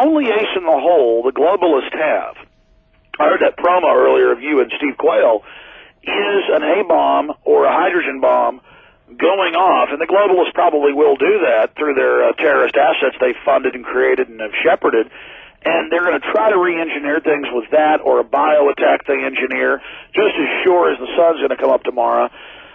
only ace in the hole the globalists have, I heard that promo earlier of you and Steve Quayle, is an A-bomb or a hydrogen bomb going off, and the globalists probably will do that through their terrorist assets they've funded and created and have shepherded, and they're going to try to re-engineer things with that or a bio-attack they engineer, just as sure as the sun's going to come up tomorrow,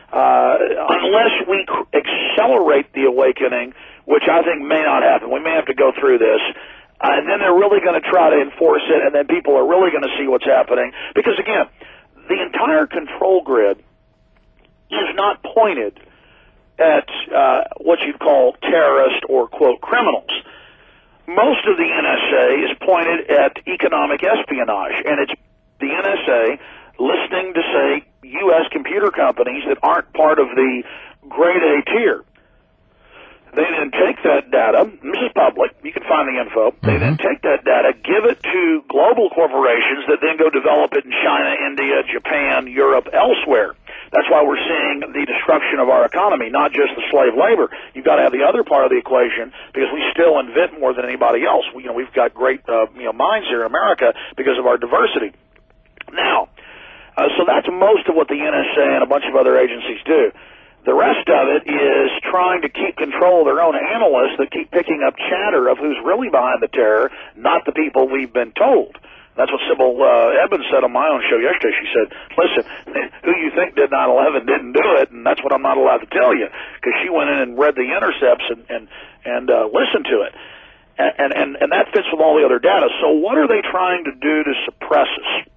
unless we accelerate the awakening, which I think may not happen. We may have to go through this. And then they're really going to try to enforce it, and then people are really going to see what's happening. Because, again, the entire control grid is not pointed at what you'd call terrorist or, quote, criminals. Most of the NSA is pointed at economic espionage, and it's the NSA listening to, say, U.S. computer companies that aren't part of the grade A tier. They then take that data, this is public, you can find the info, they then take that data, give it to global corporations that then go develop it in China, India, Japan, Europe, elsewhere. That's why we're seeing the destruction of our economy, not just the slave labor. You've got to have the other part of the equation, because we still invent more than anybody else. We've got great minds here in America because of our diversity. Now, so that's most of what the NSA and a bunch of other agencies do. The rest of it is trying to keep control of their own analysts that keep picking up chatter of who's really behind the terror, not the people we've been told. That's what Sybil Evans said on my own show yesterday. She said, listen, who you think did 9/11 didn't do it, and that's what I'm not allowed to tell you, because she went in and read the intercepts and listened to it. And that fits with all the other data. So what are they trying to do to suppress us?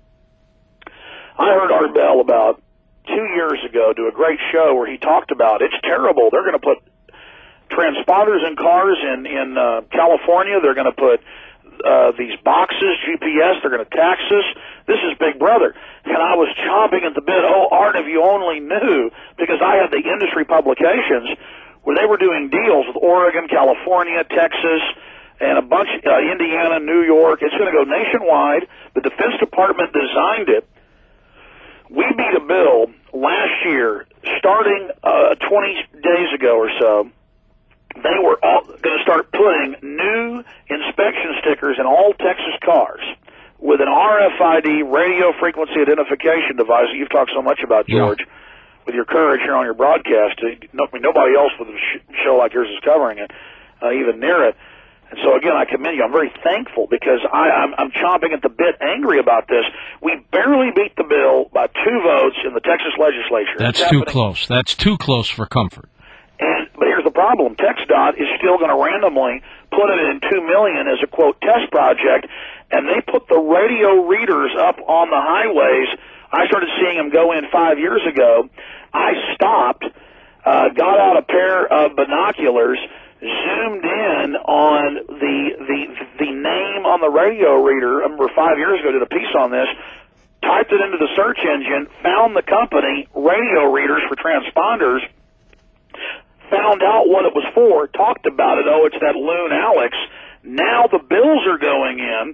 I heard Art Bell about 2 years ago do a great show where he talked about it's terrible. They're going to put transponders in cars in California. They're going to put these boxes, GPS. They're going to tax us. This is Big Brother. And I was chomping at the bit. Oh, Art, if you only knew, because I had the industry publications where they were doing deals with Oregon, California, Texas, and a bunch, Indiana, New York. It's going to go nationwide. The Defense Department designed it. We beat a bill last year, starting 20 days ago or so. They were all going to start putting new inspection stickers in all Texas cars with an RFID, radio frequency identification device that you've talked so much about, George, with your courage here on your broadcast. Nobody else with a show like yours is covering it, even near it. And so, again, I commend you. I'm very thankful because I'm chomping at the bit, angry about this. We barely beat the bill by 2 votes in the Texas legislature. That's too close. That's too close for comfort. But here's the problem. TxDOT is still going to randomly put it in $2 million as a, quote, test project, and they put the radio readers up on the highways. I started seeing them go in 5 years ago. I stopped, got out a pair of binoculars, zoomed in on the name on the radio reader. I remember 5 years ago did a piece on this, typed it into the search engine, found the company, Radio Readers for Transponders, found out what it was for, talked about it. Oh, it's that loon Alex. Now the bills are going in,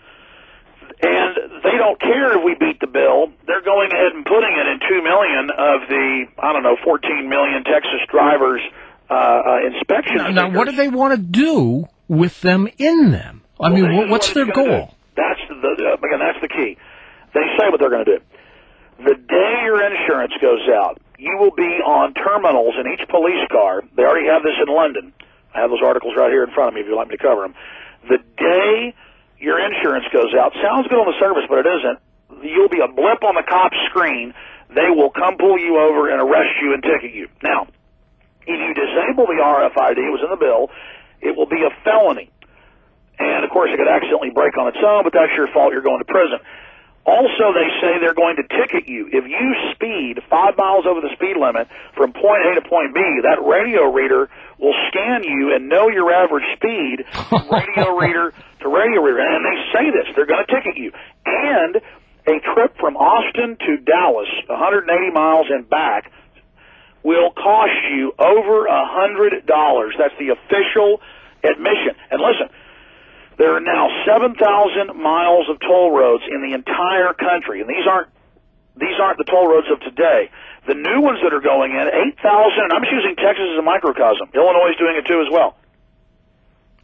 and they don't care if we beat the bill. They're going ahead and putting it in 2 million of the, 14 million Texas drivers inspection. Now, what do they want to do with them in them? I mean, what's their goal? That's that's the key. They say what they're going to do. The day your insurance goes out, you will be on terminals in each police car. They already have this in London. I have those articles right here in front of me if you'd like me to cover them. The day your insurance goes out, sounds good on the surface, but it isn't. You'll be a blip on the cop's screen. They will come pull you over and arrest you and ticket you. Now, if you disable the RFID, it was in the bill, it will be a felony. And, of course, it could accidentally break on its own, but that's your fault. You're going to prison. Also, they say they're going to ticket you. If you speed 5 miles over the speed limit from point A to point B, that radio reader will scan you and know your average speed from radio reader to radio reader. And they say this. They're going to ticket you. And a trip from Austin to Dallas, 180 miles and back, will cost you over $100. That's the official admission. And listen, there are now 7,000 miles of toll roads in the entire country, and these aren't the toll roads of today. The new ones that are going in, 8,000, and I'm just using Texas as a microcosm. Illinois is doing it too as well.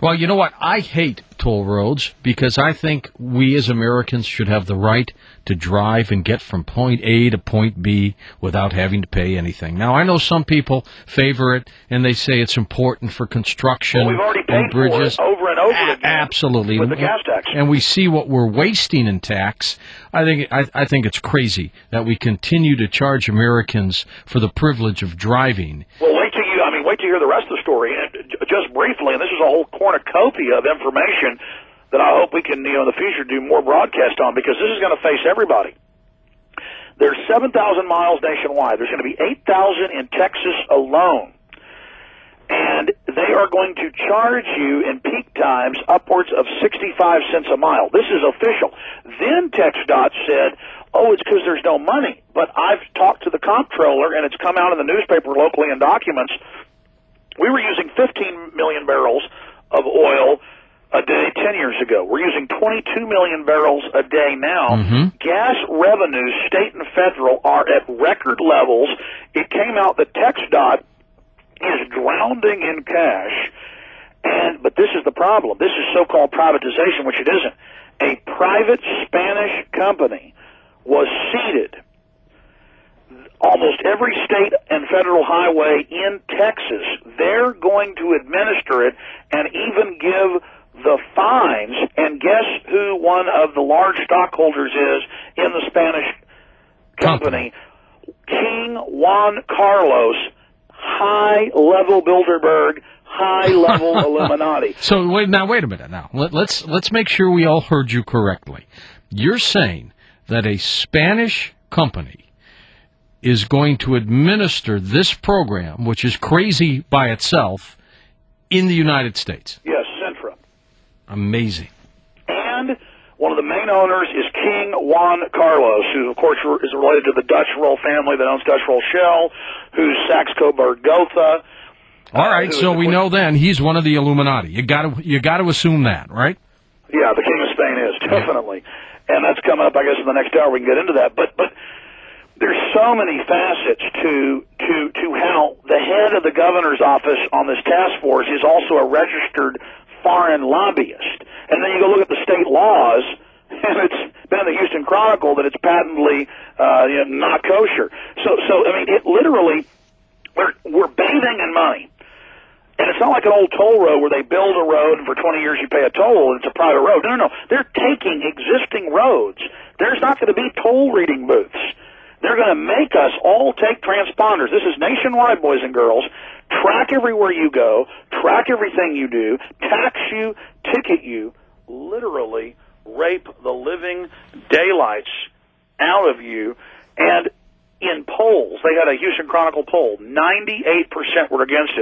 Well, you know what? I hate toll roads because I think we as Americans should have the right to drive and get from point A to point B without having to pay anything. Now, I know some people favor it, and they say it's important for construction Well, we've already paid and bridges. for it over and over again. Absolutely. With the gas tax. And we see what we're wasting in tax. I think it's crazy that we continue to charge Americans for the privilege of driving. Well, wait till you hear the rest of the story. And just briefly, and this is a whole cornucopia of information that I hope we can, in the future, do more broadcast on, because this is going to face everybody. There's 7,000 miles nationwide. There's going to be 8,000 in Texas alone. And they are going to charge you in peak times upwards of 65 cents a mile. This is official. Then TxDOT said, oh, it's because there's no money. But I've talked to the comptroller, and it's come out in the newspaper locally in documents. We were using 15 million barrels of oil a day 10 years ago. We're using 22 million barrels a day now. Mm-hmm. Gas revenues, state and federal, are at record levels. It came out that TxDOT is drowning in cash. But this is the problem. This is so-called privatization, which it isn't. A private Spanish company was seated almost every state and federal highway in Texas. They're going to administer it and even give the fines. And guess who one of the large stockholders is in the Spanish company? King Juan Carlos, high-level Bilderberg, high-level Illuminati. So wait a minute now. Let's make sure we all heard you correctly. You're saying that a Spanish company is going to administer this program, which is crazy by itself, in the United States. Yes, Centra. Amazing. And one of the main owners is King Juan Carlos, who, of course, is related to the Dutch royal family that owns Dutch Roll Shell, who's Saxe-Coburg-Gotha. All right, so we know then he's one of the Illuminati. You got to assume that, right? Yeah, the King of Spain is, definitely. Yeah. And that's coming up, I guess, in the next hour. We can get into that. But there's so many facets to how the head of the governor's office on this task force is also a registered foreign lobbyist. And then you go look at the state laws, and it's been in the Houston Chronicle that it's patently not kosher. So I mean, it literally, we're bathing in money. And it's not like an old toll road where they build a road and for 20 years you pay a toll and it's a private road. No. They're taking existing roads. There's not going to be toll reading booths. They're going to make us all take transponders. This is nationwide, boys and girls. Track everywhere you go, track everything you do, tax you, ticket you, literally rape the living daylights out of you. And in polls, they had a Houston Chronicle poll, 98% were against it.